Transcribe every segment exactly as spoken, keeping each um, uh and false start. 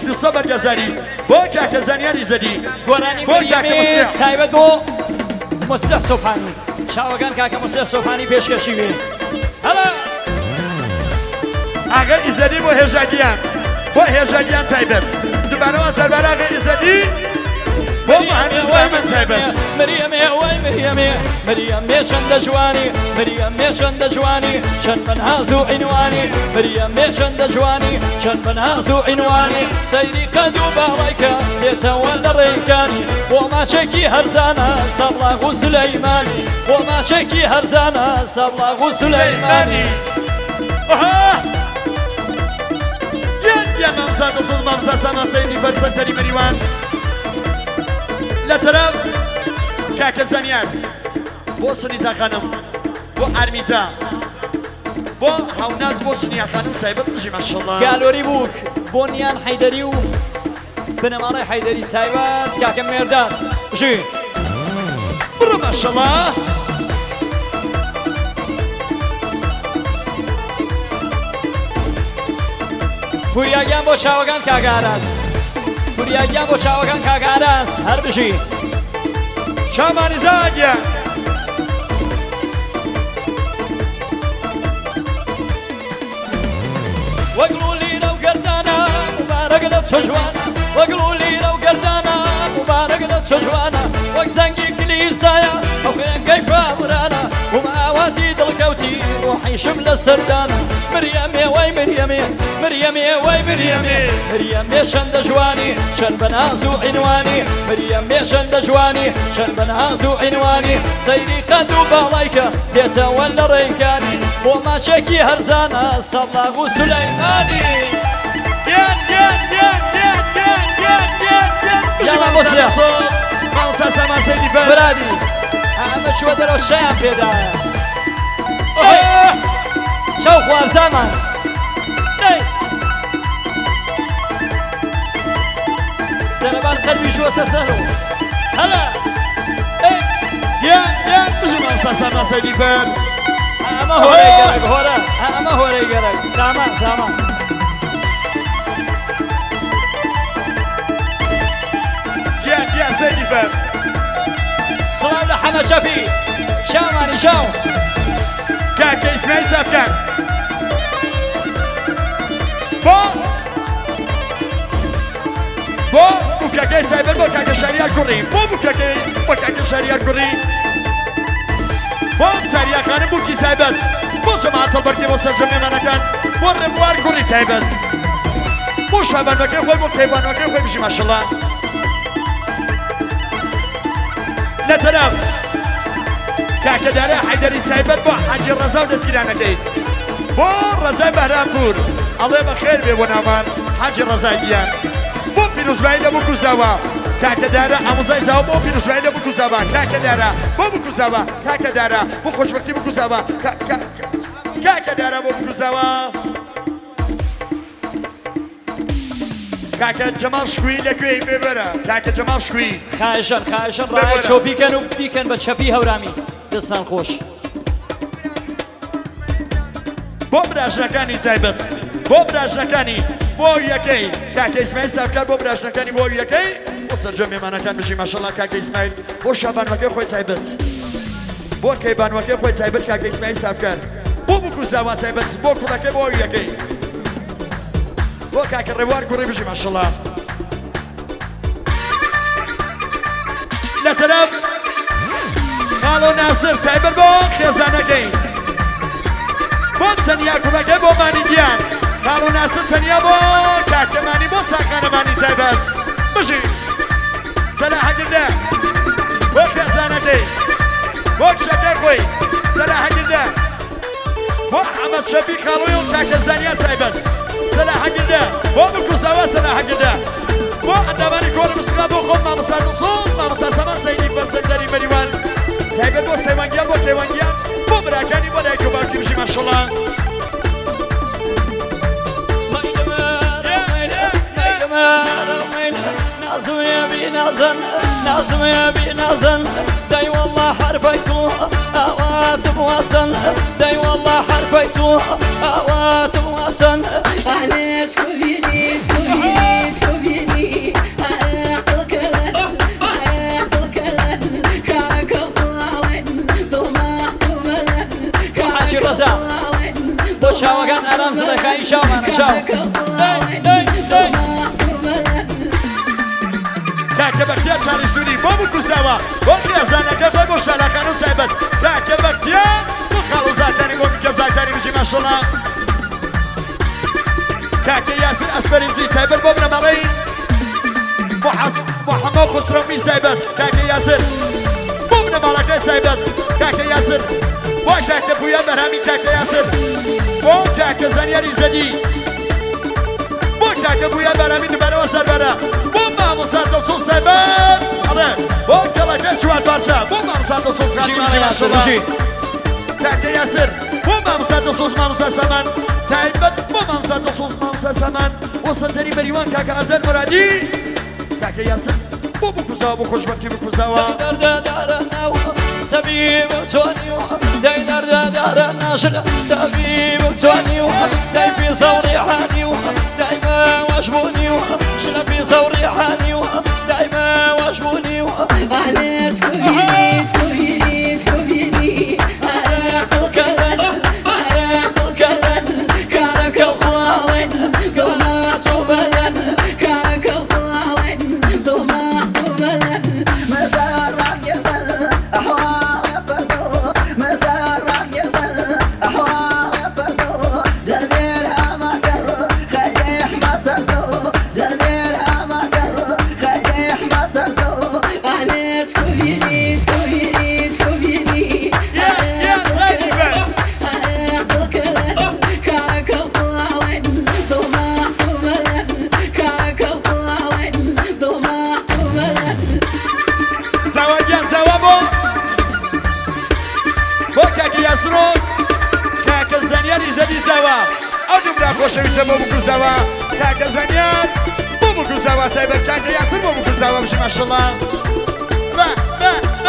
دوسە بەرگەزاری بۆ کاکە زانیاری زەدی گۆرانی مریەمێ تایبەت بۆ مستەح سۆفانی چاوەکان کاکە مستەح سۆفانی پێشکەشی وێ هەڵا ئاغا ئیزەدی بۆ هێژاگیان بۆ هێژاگیان تایبەت دوبارەوە سەربارە ئاغا ئیزەدی بۆ مهندس بەهمەن تایبەت مریەمێ وای مریەمێ مریەمێ چەندە جوانی مریەمێ چەندە جوانی چەند بەناز و عینوانی مریەمێ چەندە جوانی چەند بەناز و عینوانی سەیری قەد و باڵایکە دێتەوە لە ڕێکانی بۆ ماچێکی هەرزانە سەبڵاغ و سولەیمانی بۆ ماچێکی هەرزانە سەبڵاغ و سولەیمانی گیان مامزاد دەسوز مامزاد ساناسەیدی بەرسەنتەری مەریوان لە تەرەف کاکە زەنیار بۆ سنیزا خانم بۆ ئارمیزا بۆ هاوناز بۆ سنیا خانم تایبەت بژی ماشەڵڵا گالۆری بووک بۆ نیان حەیدەری و بنەماڵەی حەیدەری تایبەت کاکە مێردان بژی بڕە ماشەڵڵا بوریاگیان بۆ چاوەکان کاگاراس بوریاگیان بۆ چاوەکان کاگاراس هەر بژی شامانی زاگیان وەگڵ و لیرە و گەردانە مبارەک لە چۆ جوانە وەگڵ و لیرە و گەردانە مبارەک لە چۆ جوانە وەک زەنگی کلیسایە ئەو خێنگەی پامرانە وماواتی دڵکەوتی ڕۆحیشم لە سەردانە مریەمێ وای مریەمێ مریەمێ وای مریەمێ مریەمێ چەندە جوانی چەند بەناز و عینوانی مریەمێ چەندە جوانی چەند بەناز و عینوانی سەیری قەد و باڵایکە دێتەوە لە ڕێکانی بۆ ماچێکی هەرزانە سەبڵاغ و سولەیمانی گیان گیان گیان گیان گیان گیان گیان گیان بژی مامۆستا مامۆستا ساماسەیدی بەر برادی ئەمە چوە دەرەوە شەیان پێدایە چاو خوارزامان سەرەبان قەلبی شووەسە سەر و هەلا گیان گیان بژی مامۆستا ساماسەیدی بەر ئەمە هۆرەی گەرەک هۆرە ئەمە هۆرەی گەرەک سامان سامان گیان گیان سەیدی بەر سڵاو لە حەمە چەپی چاوانی چاو کاکە ئیسماعیل سافکان بۆ بۆ بووکەکەی تایبەت بۆ کاکە شەریار کوڕی بۆ بووکەکەی بۆ کاکە شەریار کوڕی بۆ ساریا خانم بووکی تایبەت بۆ جەماعەتە بەرگێ بۆ سەرجەمێمانەکان بۆ ڕێبوار کوڕی تایبەت بۆ شابانەکەی خۆی بۆ کەیبانەکەی خۆی بژی ماشەڵڵا لە تەرەف کاکە دارا حەیدەری تایبەت بۆ حاجی ڕەزا و دەستگیرانەکەی بۆ ڕەزای بەهرامپور ئەڵێ بەخێر بێ بۆ ناومان حاجی ڕەزای گیان بۆ پیرۆزبایی لە بکوزاوە کاکە دارا ئامۆزای زاوە بۆ پیرۆزبایی لە بکوزاوە کاکە دارا بۆ بکوزاوە کاکە دارا بۆ خۆشبەختی بکوزاوە کاکە دارا بۆ بکوزاوە کاکە جەماڵ شکووی لەکوێی بێبەرە کاکە جەماڵ شکووی خایشن خایشن ڕای چۆ بیکەن و بیکەن بە چەپی هەورامی دەستان خۆش بۆ براژنەکانی تایبەت بۆ براژنەکانی بۆ یەکەی کاکە ئیسماعیل سافکار بۆ براژنەکانی بۆ یەکەی بۆ سەرجەم مێمانەکان بژی ماشەڵڵا کاکە ئیسماعیل بۆ شابانوەکەی خۆی تایبەت بۆ کەیبانوەکەی خۆی تایبەت کاکە ئیسماعیل سافکار بۆ بکوزاوە تایبەت بۆ کوڕەکەی بۆ یەکەی بۆ کاکە ڕێبوار کوڕی بژی ماشەڵڵا لە تەرەف خاڵۆ ناسر تایبەت بۆ خێزانەکەی بۆ تەنیا کوڕەکەی بۆ مانی گیان خاڵۆ ناسر تەنیا بۆ کاکەمانی بۆ تاقانەمانی تایبەت بژی سەلاحەگردە بۆ خێزانەکەی بۆ کشەکەی خۆی سەلاحەگردە بۆ ئەمە شەفی خاڵۆی و کاکە زانیار تایبەت سەلاحەگردە بۆ بکوزاوە سەلاحەگردە بۆ ئەندامانی کۆرە مسکا بۆ خۆم مامۆستا دڵسۆز مامۆستا سەمان سەیدی بەرسەنتەری مەریوان تایبەت بۆ سەیوانگیان بۆ کێوانگیان بۆ براکانی بۆ دایک و باوکی بژی ماشەڵڵا نازم يا بي نازن نازم يا بي نازن داي والله حربيتو اوات بواسن داي والله حربيتو اوات بواسن عليك كوفيدي كوفيدي خاي شاو معنا شاو کاکە بەختیار چالیسوونی بۆ بکوزەوە بۆ خێزانەکە بۆ بۆ شارەکان و تایبەت کاکە بەختیار بۆ خاڵ و زاکانی بۆ میکە زاکانی بژی ماشەڵڵا کاکە یاسین ئەسپەریزی تایبەت بۆ بنەمەڵەی بۆ بۆ هەموو خسرۆ میز تایبەت کاکە یاسین بۆ بنەماڵەکەی تایبەت کاکە یاسین بۆ کاکە پویا بەرهامی کاکە یاسین بۆ کاکە زانیاری زەدی بۆ کاکە پویا بەرهامی دوبارەوە سەربەرە مامۆستا دڵسۆز تایبەت ئەڵێ بۆ گەڵەکە چوار پارچە بۆ مامۆستا دڵسۆز خانمی کاکە یاسر بۆ مامۆستا دڵسۆز مامۆستا سامان تایبەت بۆ مامۆستا دڵسۆز مامۆستا سامان بۆ سەردەری بەریوان کاکە ئازاد مورادی کاکە یاسر بۆ بکوزەوە بۆ خۆشبەختی بکوزەوە دەردەدارە ناوە تەبیب و توانیوە دای دەردەدارە ناشرە تەبیب و توانیوە دای پیسە و ڕیحانیوە دایمە وەشبوونیوە شنە پیسە و ڕیحانیوە دایمە وەشبوونیوە عليك كوبيني كوبيني كوبيني على كوكلن على كوكلن كارك الخواوين قوما توبلن كارك الخواوين قوما توبلن مسار رام يبل أحوال يبزو مسار رام يبل أحوال يبزو جميلها مقل خليح ما تزو جميلها مقل خليح ما تزو عليك كوبيني كوبيني كوبيني على كوكلن على كوكلن كارك الخواوين قوما توبلن كارك الخواوين قوما توبلن زەوەگیان زەوە بۆ بۆ کاکە یاسرۆ کاکە زانیاری زەدی زەوە ئەو دوورا خۆشەویستە بۆ بکوزەوە کاکە زانیار بۆ بکوزەوە تایبەت کاکە یاسر بۆ بکوزەوە بژی ماشەڵڵا بە بە بە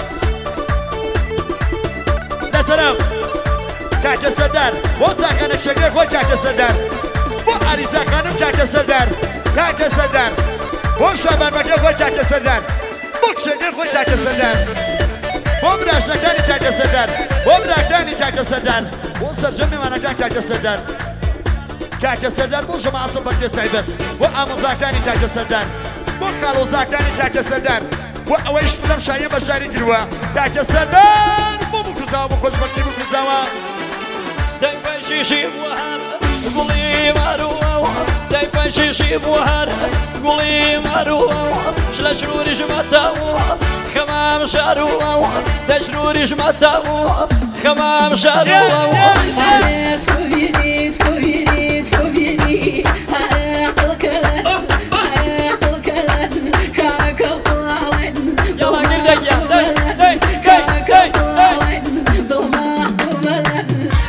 لەتەرەف کاکە سەردار بۆ تاکانە شەکرە خۆی کاکە سەردار بۆ ئاریزاخانم کاکە سەردار کاکە سەردار بۆ شابانمەکە خۆی کاکە سەردار بۆ کشەکەی خۆی کاکە سەردار بۆ براشنەکانی کاکە سەردار بۆ براکانی کاکە سەردار بۆ سەرجەم میوانەکان کاکە سەردار کاکە سەردار بۆ ژەماعەتە بەکرێ تایبەت بۆ ئامۆزاکانی کاکە سەردار بۆ خاڵۆزاکانی کاکە سەردار بۆ ئەوەیش لەم شایە بەشداری گرووە کاکە سەردار بۆ بکوزاوە بۆ خۆشبەختی بکوزاوە دایمە شیشی بوهار گوڵی مارووە دایمە شیشی بوهار گوڵی مارووە شلە شروری ژمەتاوە خەمام شارووە دەشروری ژمەتاوە خەمام شارووە عليك كوبيني كوبيني كوبيني على كوكلن على كوكلن كارك الخواوين يلا قلدك يا داي داي كارك داي داي الخواوين قوما توبلن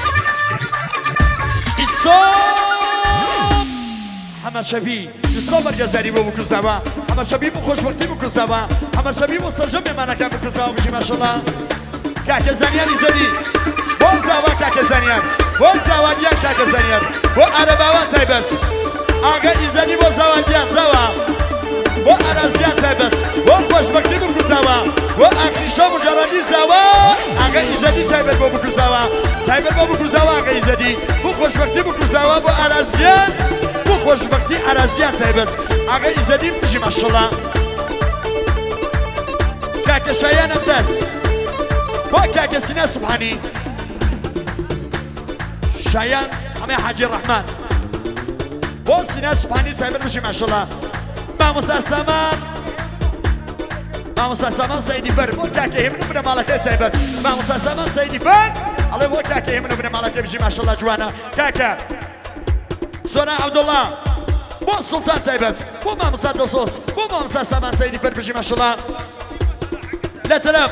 ئیسۆم هەمەشەبی ئیسۆ بەرگەزاری بۆ بکوزەوە هەمەشەبی بۆ خۆشبەختی بکوزەوە هەمەشەبی بۆ سەرجەم مێمانەکان بکوزەوە بژی ماشەڵڵا کاکە زانیاری زەدی بۆ زاوا کاکە زانیار بۆ زاوادیان کاکە زانیار بۆ ئارەباوان تایبەت ئاگە ئیزەدی بۆ زاوادیان زاوە بۆ ئارازگیان تایبەت بۆ خۆشبەختی بکوزەوە بۆ ئاکریشە مجەڕەدی زاوە ئاگە ئیزەدی تایبەت بۆ بکوزەوە تایبەت بۆ بکوزەوە ئاگە ئیزەدی بۆ خۆشبەختی بکوزەوە بۆ ئارازگیان بۆ خۆشبەختی ئارازگیان تایبەت ئاگە ئیزەدی بژی ماشەڵڵا کاکە شایانم دەست بۆ کاکە سینە سوبحانی شایان ئەمە حاجی ڕەحمان بۆ سینە سوبحانی تایبەت بژی ماشەڵڵا مامۆستا سامان مامۆستا سامان سەیدی بەر بۆ کاکە هێمن و بنەماڵەکەی تایبەت مامۆستا سامان سەیدی بەر ئەڵێ بۆ کاکە هێمن و بنەماڵەکەی بژی ماشەڵڵا جوانە کاکە زۆنا عەبدوڵڵا بۆ سوڵتان تایبەت بۆ مامۆستا دڵسۆز بۆ مامۆستا سامان سەیدی بەر بژی ماشەڵڵا لەتەرەف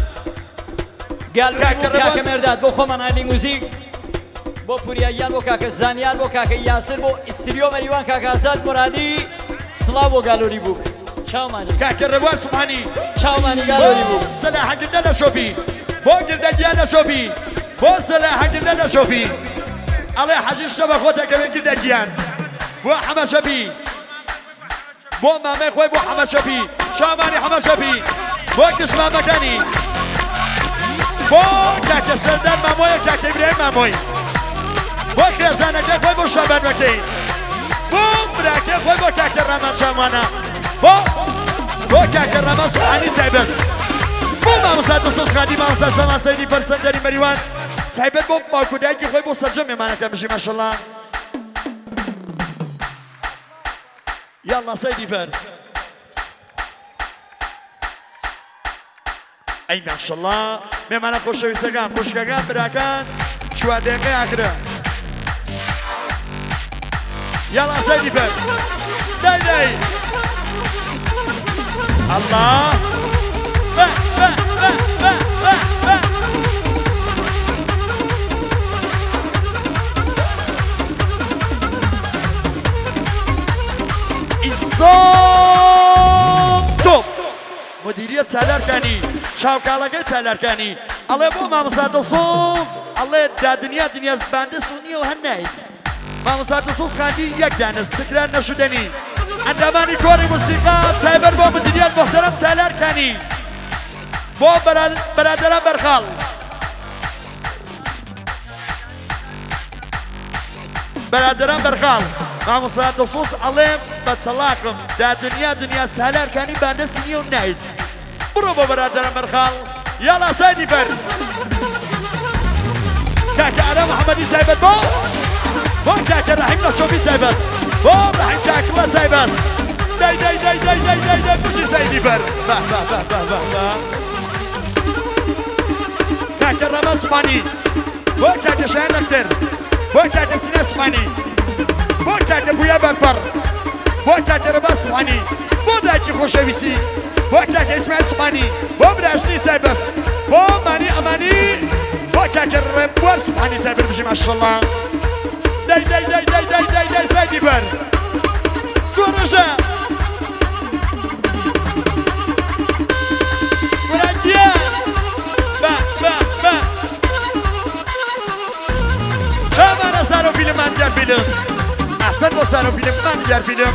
کاکە مێرداد بۆ خۆمان هەرنی موزیک بۆ پوریاییان بۆ کاکە زانیار بۆ کاکە یاسر بۆ ئیستریۆ مەریوان کاکە ئازاد مورادی سڵاو بۆ گالۆری بووک چاومانی کاکە ڕێوان سوبحانی چاومانی گالۆری بووک سەلاحەگرنە لە شۆپی بۆ گردەگیان لە شۆپی بۆ سەلاحەگرنە لە شۆپی ئەڵێ حەجی شتە بە خۆتەکەوێت گردەگیان بۆ حەمەشەبی بۆ مامەی خۆی بۆ حەمەشەبی شامانی حەمەشەبی بۆ کشمامەکانی بۆ کاکە سەردار مامۆیە کاکە ئیبراهیم مامۆی بۆ خێزانەکە خۆی بۆ شەبەرمەکەی بۆ براکە خۆی بۆ کاکە ڕەمە شەمانە بۆ بۆ کاکە ڕەمە سوحانی تایبەت بۆ مامۆستا دەسۆز خادی مامۆستا سەمان سەیدی بەرسەندەری مەریوان تایبەت بۆ باوکودایکی خۆی بۆ سەرجەم مێمانەکە بژی ماشەڵڵا یاڵڵا سەیدی بەر ئەی ماشەڵڵا مێمانە خۆشەویستەکان خوشکەکان براکان چواردەکەی ئاکرە یاڵا سەیدی بەر دای دای الله بە بە بە بە بە بە ئیسۆم تۆپ مدیریە چالارکانی شاوکاڵەکەی چالارکانی ئەڵێ بۆ مامۆستا دڵسۆز ئەڵێ دادنیا دنیا باندە سونیە و هەر نایت مامۆستا دڵسۆز خاندی یەک دانست تکرار نەشودنی ئەندامانی کۆڕی موسیقا تایبەت بۆ مدیریەت مۆحتەرەم چالارکانی بۆ بەرادەران بەرخاڵ بەرادەران بەرخاڵ مامۆستا دڵسۆز ئەڵێم بە چەڵاکم دادنیا دنیا چالارکانی باندە سونیە و نایت برو بۆ بەرادەران بەرخاڵ یاڵا سەیدی بەر کاکە ئارا محەممەدی تایبەت بۆ بۆ کاکە ڕەحیم نەشۆبی تایبەت بۆ ڕەحیم کاکڵە تایبەت دای دای دای دای دای دای دای بژی سەیدی بەر بە بە بە بە بە بە کاکە ڕەمە سوپانی بۆ کاکە شایان نەکتر بۆ کاکە سینە سوپانی بۆ کاکە بویا بەرپەڕ بۆ کاکە ڕەبا سوپانی بۆ دایکی خۆشەویستی بۆ کاکە ئیسماعیل سوپانی بۆ براشنی تایبەت بۆ مانی ئەمانی بۆ کاکە ڕێبوار سوپانی تایبەت بژی ماشەڵڵا دای دای دای دای دای دای دای سەیدی بەر سوورەژە وراگیان بە بە بە ئەمانە سارۆ فیلممان دیار فیلم ئەحسەن بۆ سارۆ فیلممان دیار فیلم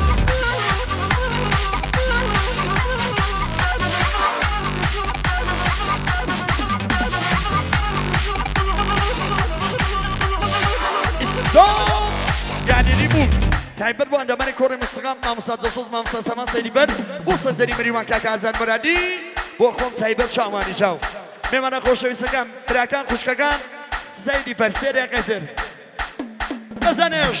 یعنی لیبوون تایبەت بۆ ئەندامانی کۆڕی موسیقا مامۆستا دڵسۆز مامۆستا سەمان سەیدی بەر بۆ سەردەری مەریوان کاکە ئازاد مورادی بۆ خۆم تایبەت شامانی چاو مێمانە خۆشەویستەکان براکان خوشکەکان سەیدی بەر سێ دەقیقە زر بەزانێش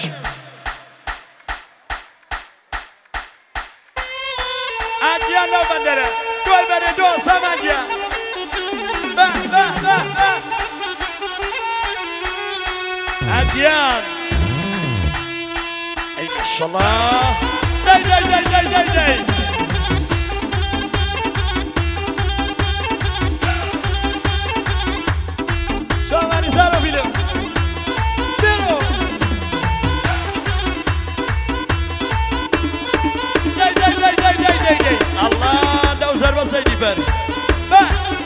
ئادیان لەو بەندەرە دوای بەرێ دۆ سامانگیان بە بە بە بە ئادیان ئەی ماشەڵڵا دای دای دای دای دای دای شامانی سارۆ فیلم بێڵۆ دای دای دای دای دای دای دای ئەڵڵا لەو زەربە سەیدی بەر بە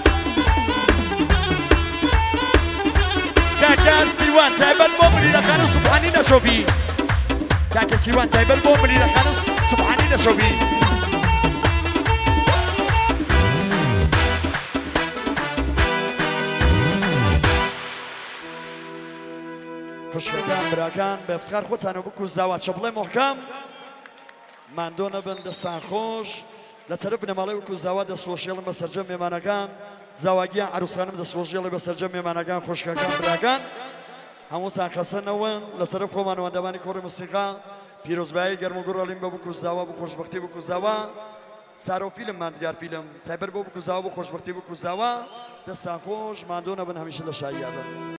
کاکە سیوان تایبەت بۆ مدیرەکانی سوبحانی نەشۆبی کاکە سیوان تایبەت بۆ مدیرەکانی سوبحانی نەشۆبی خوشکەکان براکان بە ئەفسخار خۆتانەوە بکو زاوا چەپڵێ مۆحکەم ماندۆ نەبن دەستان خۆش لە تەرەف بنەماڵەی وەکو زاوا دەستخۆشیێڵن بە سەرجەم مێمانەکان زاواگیان عروسخانم دەستخۆشیێڵی بە سەرجەم مێمانەکان خوشکەکان براکان هەمووتان خەسەنەوەن لە تەرەف خۆمانەوە ئەندامانی کۆڕی موسیقا پیرۆزبایی گەرم و گوڕەڵیم بە بکو زاوا بۆ خۆشبەختی بکو زاوا سارۆ فیلممان دیار فیلم تایبەت بۆ بکو زاوا بۆ خۆشبەختی بکو زاوا دەستان خۆش ماندۆ نەبن هەمیشە لە شاییادن